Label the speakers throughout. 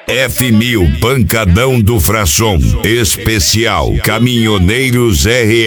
Speaker 1: F1000 Pancadão do Frasson. Especial Caminhoneiros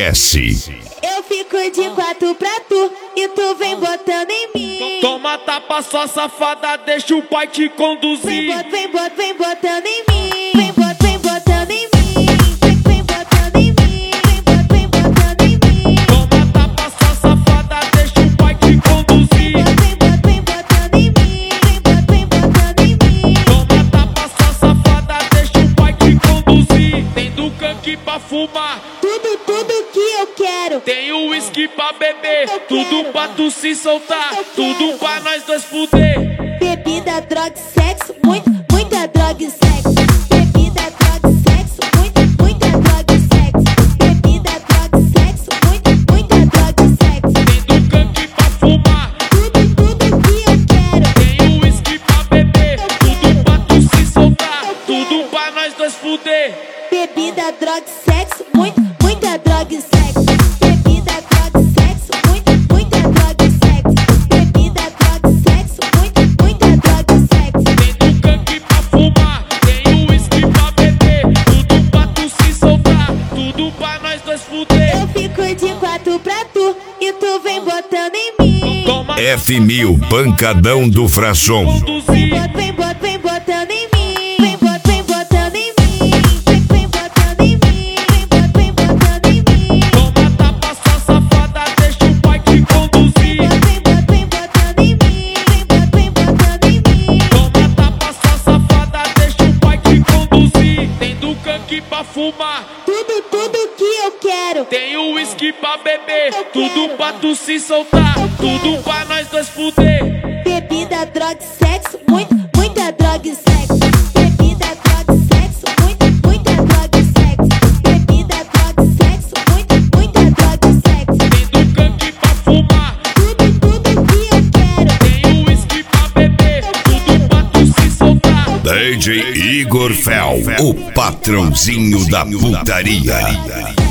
Speaker 1: RS.
Speaker 2: Eu fico de 4 pra tu e tu vem botando em mim.
Speaker 3: Toma tapa, sua safada, deixa o pai te conduzir.
Speaker 2: Vem botando em mim. Vem botando em mim. Vem botando em mim. Vem botando em mim.
Speaker 3: Toma tapa, sua safada, deixa o pai te conduzir.
Speaker 2: Vem botando em mim. Vem botando em mim.
Speaker 3: Toma tapa, sua safada, deixa o pai te conduzir. Tem do canque pra fumar,
Speaker 2: Tudo que eu quero.
Speaker 3: tem o uísque pra beber, tudo pra tu se soltar, tudo pra nós dois fuder.
Speaker 2: Bebida, droga e sexo, muita droga e sexo. Bebida, droga e sexo, muita droga e sexo. Bebida, droga e sexo, muita droga e sexo.
Speaker 3: Tem do canque pra fumar,
Speaker 2: Tudo que eu quero.
Speaker 3: tem o uísque pra beber, tudo pra tu se soltar, tudo pra nós dois fuder.
Speaker 2: Bebida, droga e sexo, muita droga e sexo. Bebida, droga e sexo, muita droga e sexo. Bebida, droga e sexo, muita droga e sexo.
Speaker 3: Tem do canque pra fumar, tem o uísque pra beber, tudo pra tu se soltar, tudo pra nós dois fuder.
Speaker 2: Eu fico de 4 pra tu e tu vem botando em mim.
Speaker 3: Toma
Speaker 1: F1000 Pancadão do Frasson.
Speaker 3: conduzir.
Speaker 2: Vem botando em mim. Vem botando em mim. Vem botando em mim. Vem botando em mim.
Speaker 3: Toma tapa, sua safada, deixa o pai te conduzir.
Speaker 2: Vem botando em mim. Vem botando em mim.
Speaker 3: Toma tapa, sua safada, deixa o pai te conduzir. Tem do canque pra fumar,
Speaker 2: Tudo que eu quero.
Speaker 3: tem o uísque pra beber, tudo pra tu se soltar, tudo pra nós dois fuder.
Speaker 2: Bebida, droga e sexo, muita droga e sexo. Bebida, droga e sexo, muita droga e sexo. Bebida, droga e sexo, muita droga e sexo.
Speaker 3: Tem do canque pra fumar,
Speaker 2: Tudo que eu quero.
Speaker 3: tem o uísque pra beber, tudo pra tu se soltar.
Speaker 1: DJ Igor Fel, o patrãozinho da putaria.